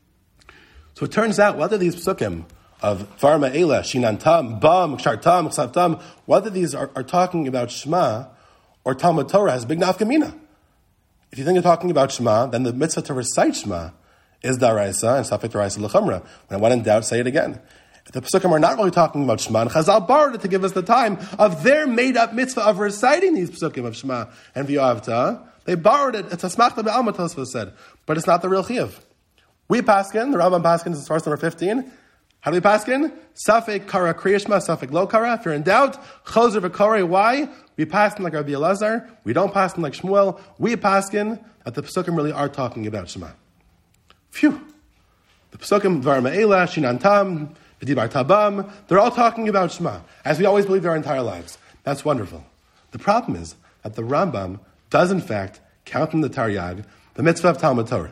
So it turns out whether these psukim of Varma Eila, Shinantam, Bam, Kshartam, Ksavtam, whether these are, are talking about Shema or Talmud Torah has big nafkamina. If you think you're talking about Shema, then the mitzvah to recite Shema is daraisa and safek daraisa l'chumra. When I went in doubt, say it again. The Pesukim are not really talking about Shema, and Chazal borrowed it to give us the time of their made-up mitzvah of reciting these Pesukim of Shema and V'yoavta. They borrowed it. It's a smachta be'alma, Tosfos said, but it's not the real chiyuv. We paskin, the Rambam paskin is source number fifteen. How do we paskin? Safek kara kriyashma, safek lo kara. If you're in doubt, chozer v'korei. Why? We paskin like Rabbi Elazar. We don't paskin like Shmuel. We paskin that the Pesukim really are talking about Shema. Phew. The Pesukim, Dvar Me'ela, Shinan Tam, V'dibar Tabam, they're all talking about Shema, as we always believe our entire lives. That's wonderful. The problem is that the Rambam does, in fact, count in the Taryag the mitzvah of Talmud Torah.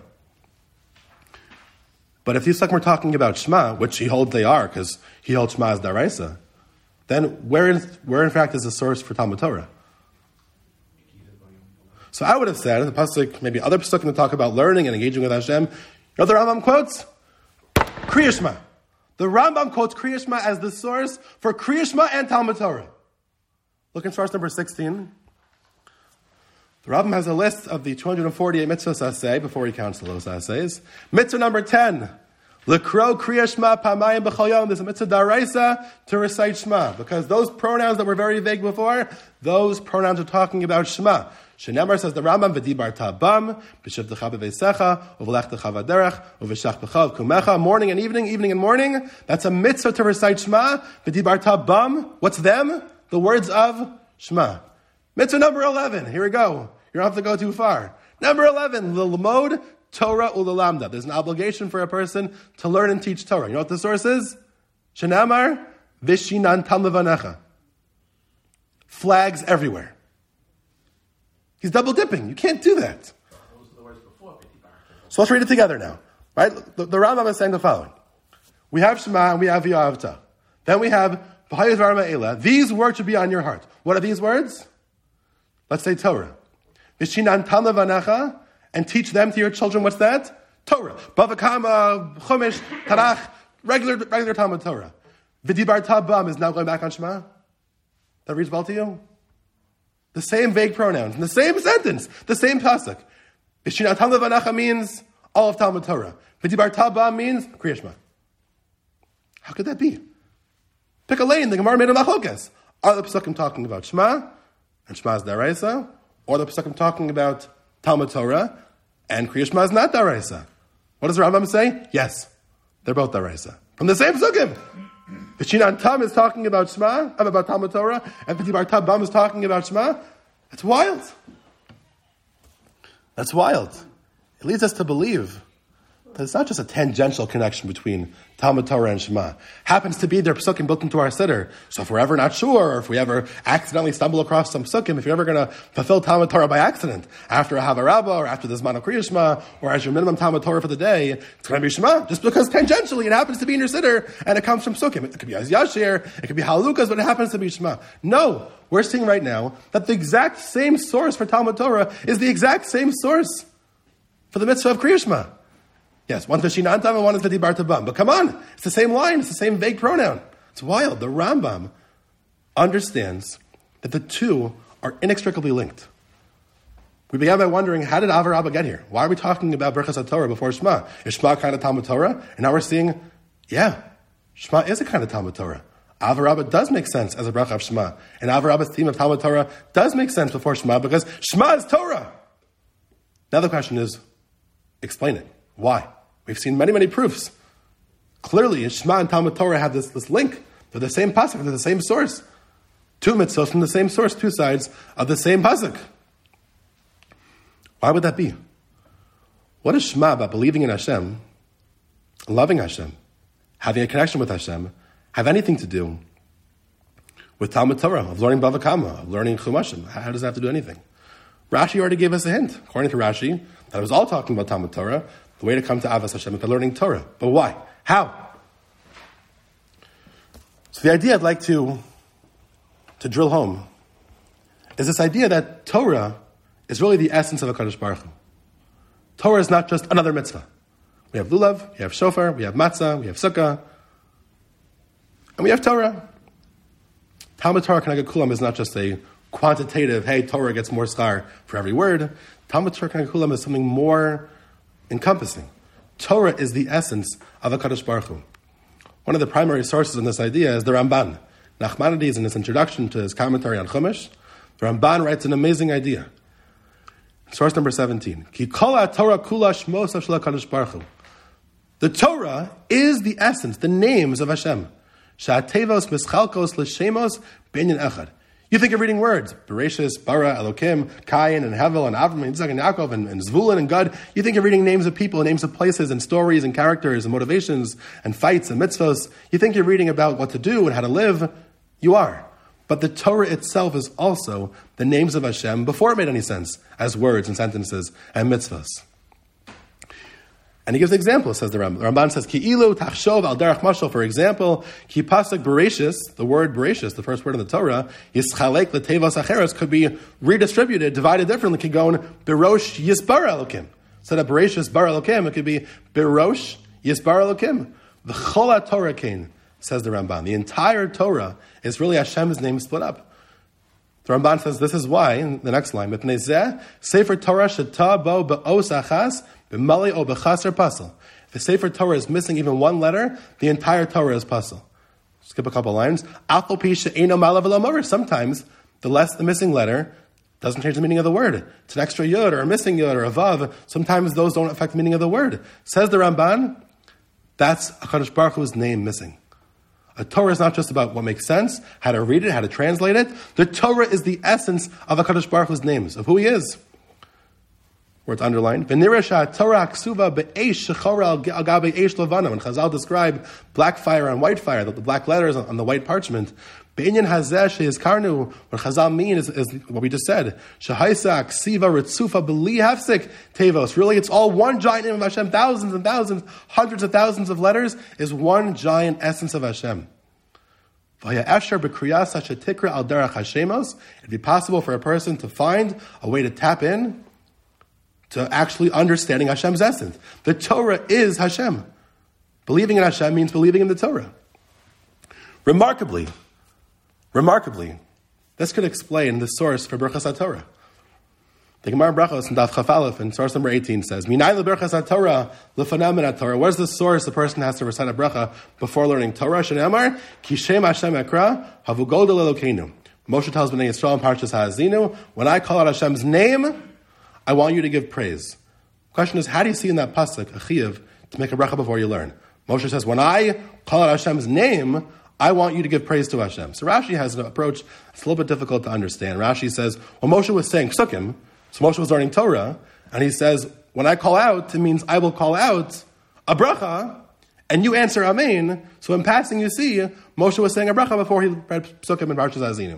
But if these Pesukim are talking about Shema, which he holds they are, because he holds Shema as Daraisa, then where, is, where in fact is the source for Talmud Torah? So I would have said, in the Pasuk, maybe other Pesukim that talk about learning and engaging with Hashem, you know what the Rambam quotes? Kriya Shema. The Rambam quotes Kriya Shema as the source for Kriya Shema and Talmud Torah. Look in source number sixteen. The Rambam has a list of the two hundred forty-eight mitzvahs asay before he counts the los assays. Mitzvah number ten. L'kro Kriya Shema pamayim b'chol yom. There's a mitzvah daraisa to recite Shema. Because those pronouns that were very vague before, those pronouns are talking about Shema. Shenemar says the Rambam, v'dibar tabam, b'shivtecha b'veisecha, u'v'lechtecha v'derech, u'v'shach b'chav kumecha, morning and evening, evening and morning. That's a mitzvah to recite Shema. V'dibar tabam, what's them? The words of Shema. Mitzvah number eleven, here we go. You don't have to go too far. Number eleven, l'lamod Torah u'l'lamda. There's an obligation for a person to learn and teach Torah. You know what the source is? Shenemar, v'shinan tam levanecha. Flags everywhere. He's double dipping. You can't do that. So let's read it together now. Right? The, the Rambam is saying the following. We have Shema and we have V'yavta. Then we have V'hayez V'arma Eila. These words should be on your heart. What are these words? Let's say Torah. V'shinan tam levanecha, and teach them to your children. What's that? Torah. Bavakama, Chumash, Tarach, regular, regular Talmud Torah. V'dibar tabam is now going back on Shema. That reads well to you? The same vague pronouns, in the same sentence, the same pasuk. V'shinat Talmud Vanacha means all of Talmud Torah. V'dibar Tabba means Kriya Shema. How could that be? Pick a lane, the Gemara made a machlokas. Are the Pesukim talking about Shema, and Shema is Daraisa? Or the Pesukim talking about Talmud Torah, and Kriya Shema is not Daraisa? What does the Rambam say? Yes, they're both Daraisa. From the same Pesukim. V'shinan Tam is talking about Shema, about Talmud Torah, and V'dibar Tabam is talking about Shema. That's wild. That's wild. It leads us to believe that it's not just a tangential connection between Talmud Torah and Shema. Happens to be their psukim built into our siddur. So if we're ever not sure, or if we ever accidentally stumble across some psukim, if you're ever going to fulfill Talmud Torah by accident, after a Havarabba, or after the Zman of Kriya Shema, or as your minimum Talmud Torah for the day, it's going to be Shema, just because tangentially it happens to be in your siddur, and it comes from psukim. It could be Az Yashir, it could be Halukas, but it happens to be Shema. No, we're seeing right now that the exact same source for Talmud Torah is the exact same source for the mitzvah of Kriya Shema. Yes, one's V'shinan Tam and one is V'dibar Tabam. But come on, it's the same line, it's the same vague pronoun. It's wild. The Rambam understands that the two are inextricably linked. We began by wondering, how did Avar Abba get here? Why are we talking about Berachas HaTorah before Shema? Is Shema kind of Talmud Torah? And now we're seeing, yeah, Shema is a kind of Talmud Torah. Avar Abba does make sense as a bracha of Shema. And Avar Abba's theme of Talmud Torah does make sense before Shema because Shema is Torah. Now the question is, explain it. Why? We've seen many, many proofs. Clearly, Shema and Talmud Torah have this, this link. They're the same pasuk, they're the same source. Two mitzvahs from the same source, two sides of the same pasuk. Why would that be? What does Shema about believing in Hashem, loving Hashem, having a connection with Hashem, have anything to do with Talmud Torah, of learning Bava Kama, of learning Chumashim? How does that have to do anything? Rashi already gave us a hint, according to Rashi, that it was all talking about Talmud Torah. The way to come to Avas Hashem is by learning Torah. But why? How? So the idea I'd like to, to drill home is this idea that Torah is really the essence of HaKadosh Baruch Hu. Torah is not just another mitzvah. We have lulav, we have shofar, we have matzah, we have sukkah, and we have Torah. Talmud Torah K'neged Kulam is not just a quantitative, hey, Torah gets more schar for every word. Talmud Torah K'neged Kulam is something more encompassing. Torah is the essence of HaKadosh Baruch Hu. One of the primary sources in this idea is the Ramban. Nachmanides, in his introduction to his commentary on Chumash, the Ramban writes an amazing idea. Source number seventeen. Ki kol ha-Torah kula shmos shel HaKadosh Baruch Hu. The Torah is the essence, the names of Hashem. Sha'atevos mischalkos l'shemos b'inyan echad. You think of reading words, Bereshis, Bara, Elokim, Cain, and Hevel, and Avram, and Yitzchak, and Yaakov, and, and Zvulun, and Gad. You think of reading names of people, names of places, and stories, and characters, and motivations, and fights, and mitzvos. You think you're reading about what to do and how to live. You are. But the Torah itself is also the names of Hashem before it made any sense, as words and sentences and mitzvos. And he gives an example, says the Ramban. The Ramban says, Ki ilu tachshov al derech mashal, for example, ki pasuk bereshis, the word bereshis, the first word in the Torah, yischalek l'tevos acheres, could be redistributed, divided differently, could go in berosh yisbar elokim. Instead of bereshis bar elokim, it could be berosh yisbar elokim. The chol Torah kain, says the Ramban. The entire Torah is really Hashem's name split up. The Ramban says this is why, in the next line, Mipnei zeh, Sefer Torah sheta bo be'os achas, b'mali o b'chaser pasel. If the Sefer Torah is missing even one letter, the entire Torah is pasel. Skip a couple lines. Afal pi she'eino malav v'lo. Sometimes the less the missing letter doesn't change the meaning of the word. It's an extra yud or a missing yud or a vav. Sometimes those don't affect the meaning of the word. Says the Ramban, that's HaKadosh Baruch Hu's name missing. A Torah is not just about what makes sense, how to read it, how to translate it. The Torah is the essence of HaKadosh Baruch Hu's names, of who He is. Where it's underlined. V'nireh she'Torah ksuva be'esh shechora al gabe eish levana. When Chazal describe black fire on white fire, the black letters on the white parchment, be'inyan hazeh she'izkarnu, what Chazal mean is, is what we just said. Shehaisa ksiva ritzufa b'li hafsik tevos. Really, it's all one giant name of Hashem. Thousands and thousands, hundreds of thousands of letters is one giant essence of Hashem. It'd be possible for a person to find a way to tap in to actually understanding Hashem's essence. The Torah is Hashem. Believing in Hashem means believing in the Torah. Remarkably, remarkably, this could explain the source for Berachas HaTorah. The Gemara in Brachos in Daf Chaf Aleph in source number eighteen says, Minay leberachas HaTorah lefanam min HaTorah. What is the source the person has to recite a bracha before learning Torah? Shene'amar, Ki Shem Hashem Ekra, Havu Godel Elokeinu. Moshe tells Bnei Yisrael in Parshas Ha'azinu, when I call out Hashem's name, I want you to give praise. The question is, how do you see in that pasuk a chiyuv to make a bracha before you learn? Moshe says, when I call out Hashem's name, I want you to give praise to Hashem. So Rashi has an approach that's a little bit difficult to understand. Rashi says, well, Moshe was saying psukim, so Moshe was learning Torah, and he says, when I call out, it means I will call out a bracha, and you answer amen. So in passing, you see, Moshe was saying a bracha before he read psukim in Parshas Ha'azinu.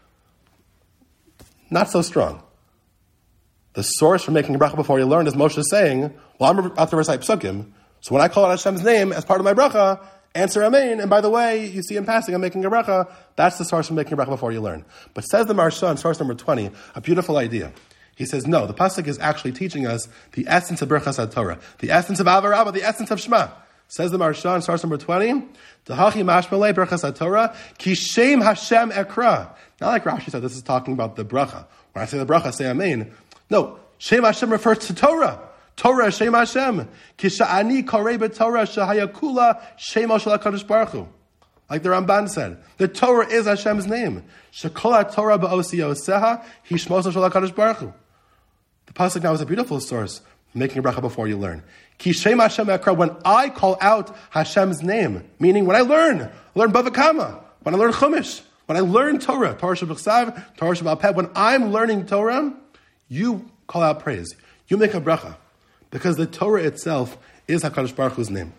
Not so strong. The source for making a bracha before you learn is Moshe saying, well, I'm about to recite psukim, so when I call out Hashem's name as part of my bracha, answer amen, and by the way, you see in passing I'm making a bracha, that's the source for making a bracha before you learn. But says the Maharsha in source number twenty, a beautiful idea. He says, no, the pasuk is actually teaching us the essence of Berachas HaTorah, the essence of Ava Rabbah, the essence of Shema. Says the Maharsha in source number twenty, T'hachi mashmalei Berachas HaTorah, ki Shem Hashem Ekra. Not like Rashi said, this is talking about the bracha. When I say the bracha, say amen. No, Shem Hashem refers to Torah. Torah, Shem Hashem. Kisha'ani korei b'Torah shahayakula Shem Shel HaKadosh Baruch Hu. Like the Ramban said, the Torah is Hashem's name. Shekol HaTorah ba'osi yoseha hishmos Shel HaKadosh Baruch Hu. The pasuk now is a beautiful source for making a bracha before you learn. Ki Shem Hashem ekra, when I call out Hashem's name, meaning when I learn, I learn Bava Kama, when I learn Chumash, when I learn Torah, Torah Shabbat, Torah Shabbat Peh, when I'm learning Torah, you call out praise. You make a bracha. Because the Torah itself is HaKadosh Baruch Hu's name.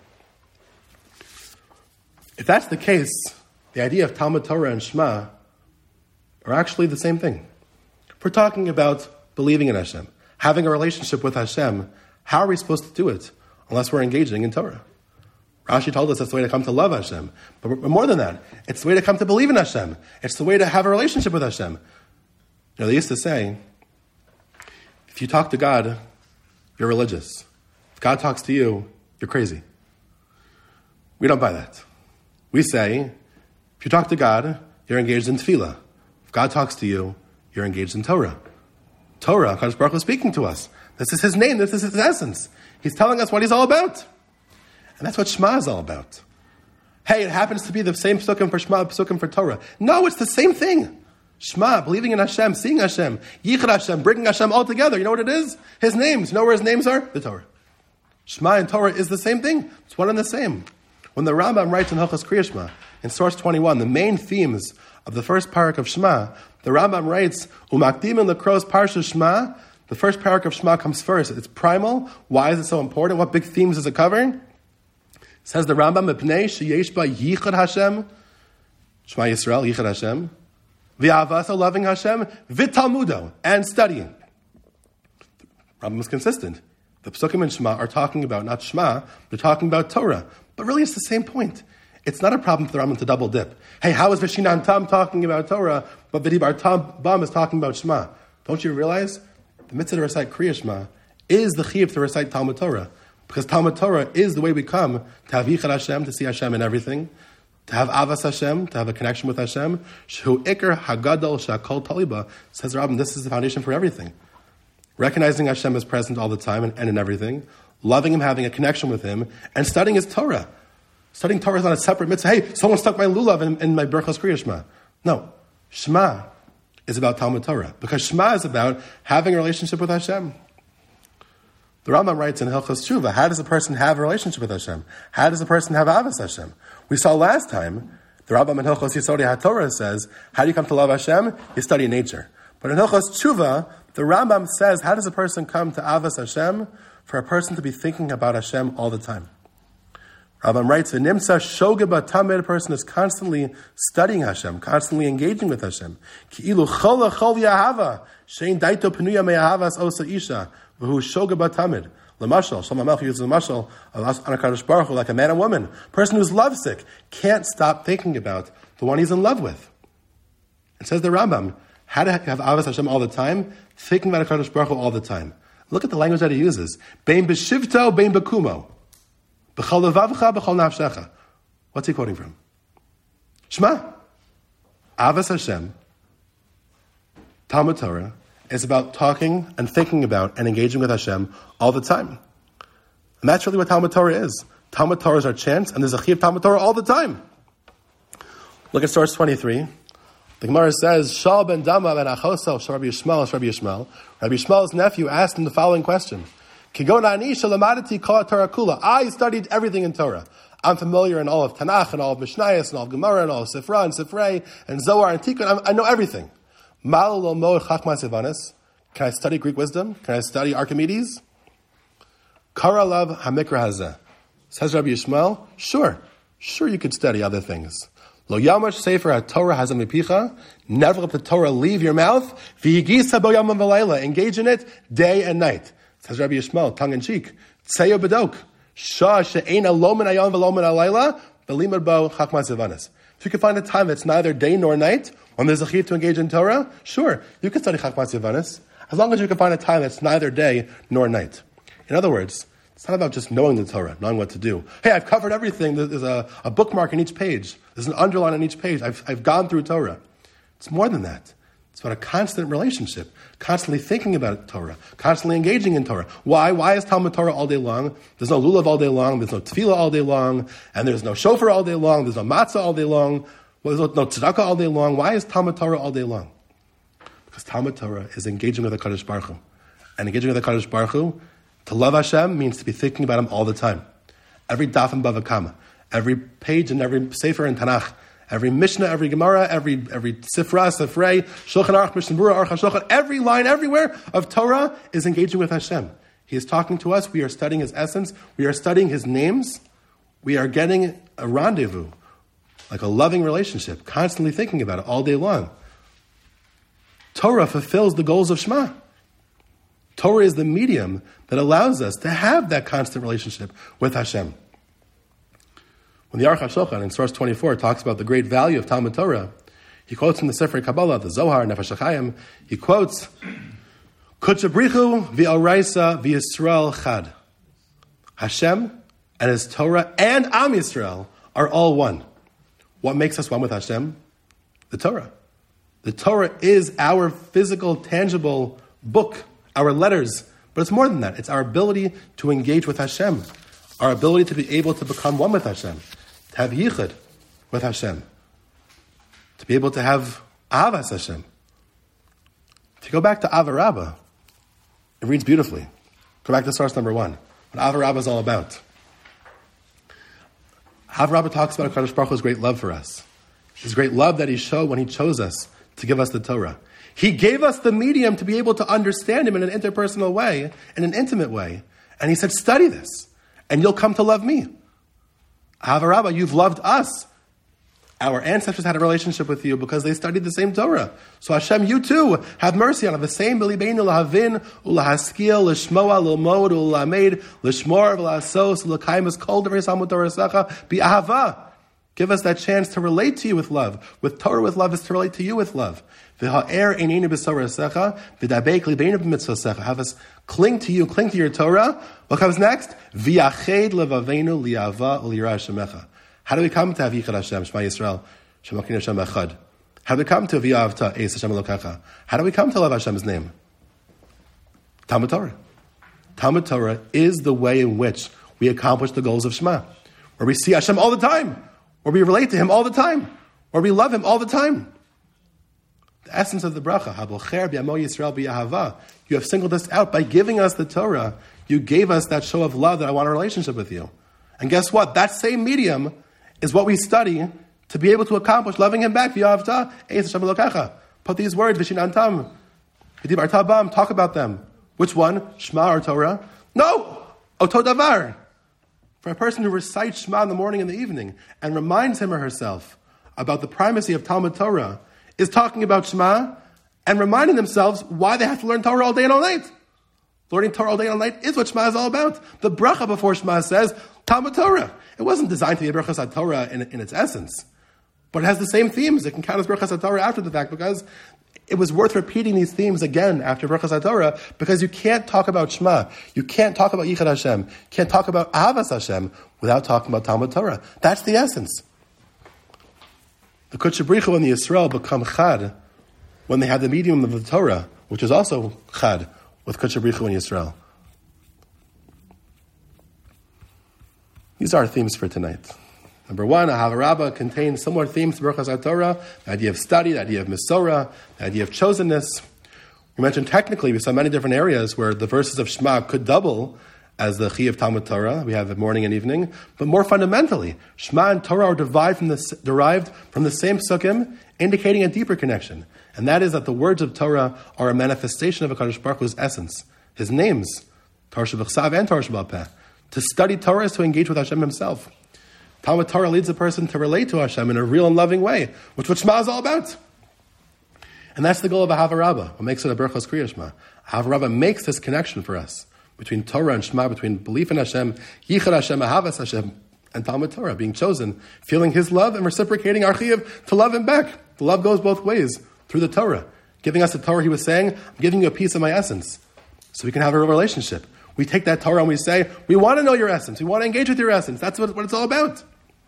If that's the case, the idea of Talmud Torah and Shema are actually the same thing. If we're talking about believing in Hashem, having a relationship with Hashem, how are we supposed to do it unless we're engaging in Torah? Rashi told us that's the way to come to love Hashem. But more than that, it's the way to come to believe in Hashem. It's the way to have a relationship with Hashem. You know, they used to say, if you talk to God, you're religious. If God talks to you, you're crazy. We don't buy that. We say, if you talk to God, you're engaged in tefillah. If God talks to you, you're engaged in Torah. Torah, HaKadosh Baruch Hu is speaking to us. This is his name, this is his essence. He's telling us what he's all about. And that's what Shema is all about. Hey, it happens to be the same psukim for Shema, psukim for Torah. No, it's the same thing. Shema, believing in Hashem, seeing Hashem, Yichud Hashem, bringing Hashem all together. You know what it is? His names. You know where his names are? The Torah. Shema and Torah is the same thing. It's one and the same. When the Rambam writes in Hilchos Kriya Shema, in source twenty-one, the main themes of the first parak of Shema, the Rambam writes, Umakdimin lekros parsha Shema, the first parak of Shema comes first. It's primal. Why is it so important? What big themes is it covering? Says the Rambam, Mepnei sheyesh ba Yichud Hashem, Shema Yisrael, Yichud Hashem, v'avasa, loving Hashem, v'talmudo, and studying. The Rambam is consistent. The Psukim and Shema are talking about, not Shema, they're talking about Torah. But really it's the same point. It's not a problem for the Rambam to double dip. Hey, how is Veshinan Tam talking about Torah, but V'dibar Tam Bam is talking about Shema? Don't you realize the mitzvah to recite Kriya Shema is the chiyuv to recite Talmud Torah? Because Talmud Torah is the way we come to have Yichud Hashem, to see Hashem in everything, to have Avas Hashem, to have a connection with Hashem. Shehu Iker Hagadol Shakol Taliba, says Rambam, this is the foundation for everything. Recognizing Hashem is present all the time and, and in everything, loving Him, having a connection with Him, and studying His Torah. Studying Torah is not a separate mitzvah. Hey, someone stuck my lulav in, in my Berchos Kriya Shema. No. Shema is about Talmud Torah. Because Shema is about having a relationship with Hashem. The Rambam writes in Hilchos Tshuva, how does a person have a relationship with Hashem? How does a person have Avos Hashem? We saw last time, the Rambam in Hilchos Yisodei HaTorah says, how do you come to love Hashem? You study nature. But in Hilchos Tshuva, the Rambam says, how does a person come to Avos Hashem? For a person to be thinking about Hashem all the time. Rambam writes, "V'nimtza shogeg b'tamid," a person is constantly studying Hashem, constantly engaging with Hashem. Ki'ilu chol chol yahava, shein daito penuya me'ahavas osa isha, v'hu shogeg b'tamid. L'mashal, Shlomo Melech uses the mashal of HaKadosh Baruch Hu, like a man and woman. A person who's lovesick can't stop thinking about the one he's in love with. It says the Rambam, how to have Avos Hashem all the time? Thinking about HaKadosh Baruch Hu all the time. Look at the language that he uses. Bein b'shivto, bein b'kumo. B'chol levavcha, b'chol nafshecha. What's he quoting from? Shema. Avos Hashem, Talmud Torah, is about talking and thinking about and engaging with Hashem all the time. And that's really what Talmud Torah is. Talmud Torah is our chant, and there's a chiyuv Talmud Torah all the time. Look at source twenty-three. The Gemara says, Shal ben Dama ben Achosel, Shal Rabbi Yishmael, Rabbi Yishmael. Rabbi Yishmael's nephew asked him the following question. I studied everything in Torah. I'm familiar in all of Tanakh, and all of Mishnayos, and all of Gemara, and all of Sifra, and Sifrei, and Zohar, and Tikkun. I know everything. Can I study Greek wisdom? Can I study Archimedes? Karalav Hamikra Hazeh. Says Rabbi Yishmael, sure. Sure you could study other things. Lo yamash sefer haTorah hazeh mipicha. Never let the Torah leave your mouth. V'yigisa bo yamam v'layla. Engage in it day and night. Says Rabbi Yishmael, tongue in cheek. Tseyo bedok. Shah she'ena lomen ayom v'lomen alayla. V'limad bo chachmas zivanis. If you can find a time that's neither day nor night, when there's a chiyuv to engage in Torah, sure, you can study chachmas zivanis. As long as you can find a time that's neither day nor night. In other words, it's not about just knowing the Torah, knowing what to do. Hey, I've covered everything. There's a, a bookmark in each page. There's an underline on each page. I've, I've gone through Torah. It's more than that. It's about a constant relationship, constantly thinking about Torah, constantly engaging in Torah. Why? Why is Talmud Torah all day long? There's no lulav all day long. There's no tefillah all day long. And there's no shofar all day long. There's no matzah all day long. Well, there's no, no tzedakah all day long. Why is Talmud Torah all day long? Because Talmud Torah is engaging with the HaKadosh Baruch Hu. And engaging with the HaKadosh Baruch Hu, to love Hashem means to be thinking about Him all the time. Every daf and bava kama, every page and every sefer in Tanakh, every Mishnah, every Gemara, every every Sifra, Sifrei, Shulchan Aruch, Mishnah Berurah, Aruch HaShulchan, every line, everywhere of Torah is engaging with Hashem. He is talking to us. We are studying His essence. We are studying His names. We are getting a rendezvous, like a loving relationship, constantly thinking about it all day long. Torah fulfills the goals of Shema. Torah is the medium that allows us to have that constant relationship with Hashem. When the Aruch HaShulchan in source twenty-four talks about the great value of Talmud Torah, he quotes from the Sefer Kabbalah, the Zohar, Nefesh HaChaim, he quotes, Kutchabrichu v'Oraisa v'Yisrael chad. Hashem and His Torah and Am Yisrael are all one. What makes us one with Hashem? The Torah. The Torah is our physical, tangible book, our letters, but it's more than that. It's our ability to engage with Hashem, our ability to be able to become one with Hashem, to have yichud with Hashem, to be able to have ahavas Hashem. If you go back to Ava Rabbah, it reads beautifully. Go back to source number one. What Ava Rabbah is all about. Ava Rabbah talks about HaKadosh Baruch Hu's great love for us. His great love that He showed when He chose us to give us the Torah. He gave us the medium to be able to understand Him in an interpersonal way, in an intimate way. And He said, study this, and you'll come to love me. Ava Rabbah, you've loved us. Our ancestors had a relationship with you because they studied the same Torah. So Hashem, you too, have mercy on us. The same B'libeinu lahavin, ulahaskil, lishmoa, lilmod, ulamed, lishmor, v'lasos, l'kaimus, kol d'vrei samut torasecha, bi'ahava. Give us that chance to relate to you with love. With Torah with love is to relate to you with love. V'ha'er einenu b'sorasecha, v'dabek libeinu b'mitzvosecha. Have us cling to you, cling to your Torah. What comes next? V'yached levavenu li'ava u'l'yirah shemecha. How do we come to have Yichud Hashem, Shema Yisrael, Shema Kinu Hashem Echad? How do we come to V'yavta Eis Hashem Elokecha? How do we come to love Hashem's name? Talmud Torah. Talmud Torah is the way in which we accomplish the goals of Shema, where we see Hashem all the time, where we relate to Him all the time, where we love Him all the time. The essence of the bracha, Habocher B'yamo Yisrael B'yahava. You have singled us out by giving us the Torah. You gave us that show of love that I want a relationship with you. And guess what? That same medium is what we study to be able to accomplish loving Him back. V'yavta Eis Hashem Elokecha. Put these words, V'shinantam, V'dibar Tabam, talk about them. Which one? Shema or Torah? No! Oto Davar. For a person who recites Shema in the morning and the evening and reminds him or herself about the primacy of Talmud Torah is talking about Shema and reminding themselves why they have to learn Torah all day and all night. Learning Torah all day and all night is what Shema is all about. The bracha before Shema says Talmud Torah. It wasn't designed to be a Berachas HaTorah in, in its essence, but it has the same themes. It can count as Berachas HaTorah after the fact because it was worth repeating these themes again after Berachas HaTorah because you can't talk about Shema, you can't talk about Yichud Hashem, you can't talk about Ahavas Hashem without talking about Talmud Torah. That's the essence. The Kodesh B'richu and the Yisrael become Chad when they have the medium of the Torah, which is also Chad with Kodesh B'richu and Yisrael. These are our themes for tonight. Number one, Ahava Rabbah contains similar themes to Berachas HaTorah, the idea of study, the idea of Mesorah, the idea of chosenness. We mentioned technically, we saw many different areas where the verses of Shema could double as the Chi of Talmud Torah. We have it morning and evening. But more fundamentally, Shema and Torah are derived from the, derived from the same sukkim, indicating a deeper connection. And that is that the words of Torah are a manifestation of HaKadosh Baruch Hu's essence, His names, Torah Sheb'chsav and Torah Sheba'al Peh. To study Torah is to engage with Hashem Himself. Talmud Torah leads a person to relate to Hashem in a real and loving way, which what Shema is all about. And that's the goal of Ahava Rabbah, what makes it a Berachos Kriya Shema. Ahava Rabbah makes this connection for us between Torah and Shema, between belief in Hashem, Yichud Hashem, Ahavas Hashem, and Talmud Torah, being chosen, feeling His love and reciprocating our chiyuv to love Him back. The love goes both ways, through the Torah. Giving us the Torah, He was saying, I'm giving you a piece of my essence, so we can have a real relationship. We take that Torah and we say, we want to know your essence. We want to engage with your essence. That's what, what it's all about.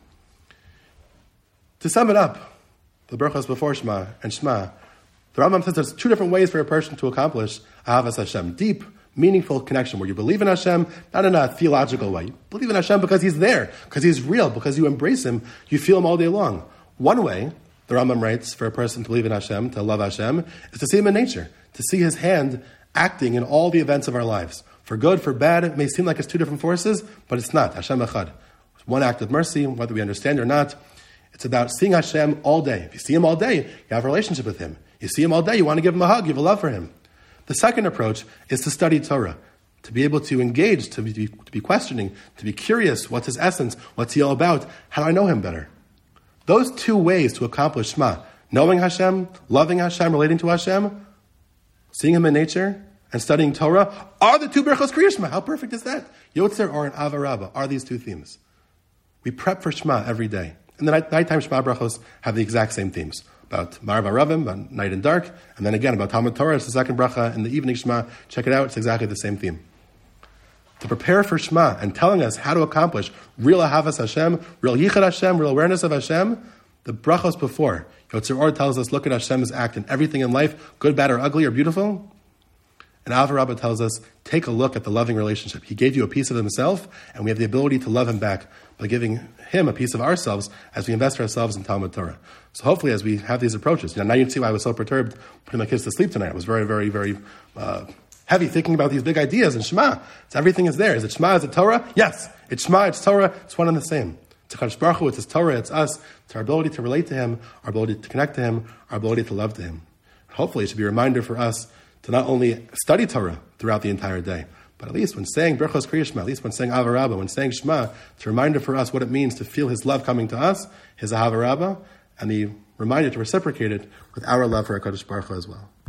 To sum it up, the Berachos before Shema and Shema, the Rambam says there's two different ways for a person to accomplish Ahavas Hashem. Deep, meaningful connection where you believe in Hashem, not in a theological way. You believe in Hashem because He's there, because He's real, because you embrace Him, you feel Him all day long. One way, the Rambam writes, for a person to believe in Hashem, to love Hashem, is to see Him in nature, to see His hand acting in all the events of our lives. For good, for bad, it may seem like it's two different forces, but it's not. Hashem Echad. It's one act of mercy, whether we understand or not. It's about seeing Hashem all day. If you see Him all day, you have a relationship with Him. You see Him all day, you want to give Him a hug, you have a love for Him. The second approach is to study Torah, to be able to engage, to be, to be questioning, to be curious. What's His essence? What's He all about? How do I know Him better? Those two ways to accomplish Shema, knowing Hashem, loving Hashem, relating to Hashem, seeing Him in nature, and studying Torah, are the two Berachos Kriya Shema. How perfect is that? Yotzer or an Ahava Rabbah are these two themes. We prep for Shema every day. And the night, nighttime Shema Brachos have the exact same themes. About Marav Aravim, about night and dark, and then again about Talmud Torah, it's the second bracha, and the evening Shema. Check it out, it's exactly the same theme. To prepare for Shema and telling us how to accomplish real Ahavas Hashem, real Yichud Hashem, real awareness of Hashem, the brachos before, Yotzer Or tells us, look at Hashem's act in everything in life, good, bad, or ugly, or beautiful. And Ava Rabbah tells us, take a look at the loving relationship. He gave you a piece of himself, and we have the ability to love him back by giving him a piece of ourselves as we invest ourselves in Talmud Torah. So hopefully as we have these approaches, you know, now you see why I was so perturbed putting my kids to sleep tonight. I was very, very, very uh, heavy thinking about these big ideas and Shema. So everything is there. Is it Shema? Is it Torah? Yes. It's Shema, it's Torah, it's one and the same. It's HaKadosh Baruch Hu, it's his Torah, it's us. It's our ability to relate to him, our ability to connect to him, our ability to love to him. Hopefully it should be a reminder for us to not only study Torah throughout the entire day, but at least when saying Berachos Kriya Shema, at least when saying Ava Rabbah, when saying Shema, it's a reminder for us what it means to feel his love coming to us, his Ava Rabbah, and the reminder to reciprocate it with our love for HaKadosh Baruch Hu as well.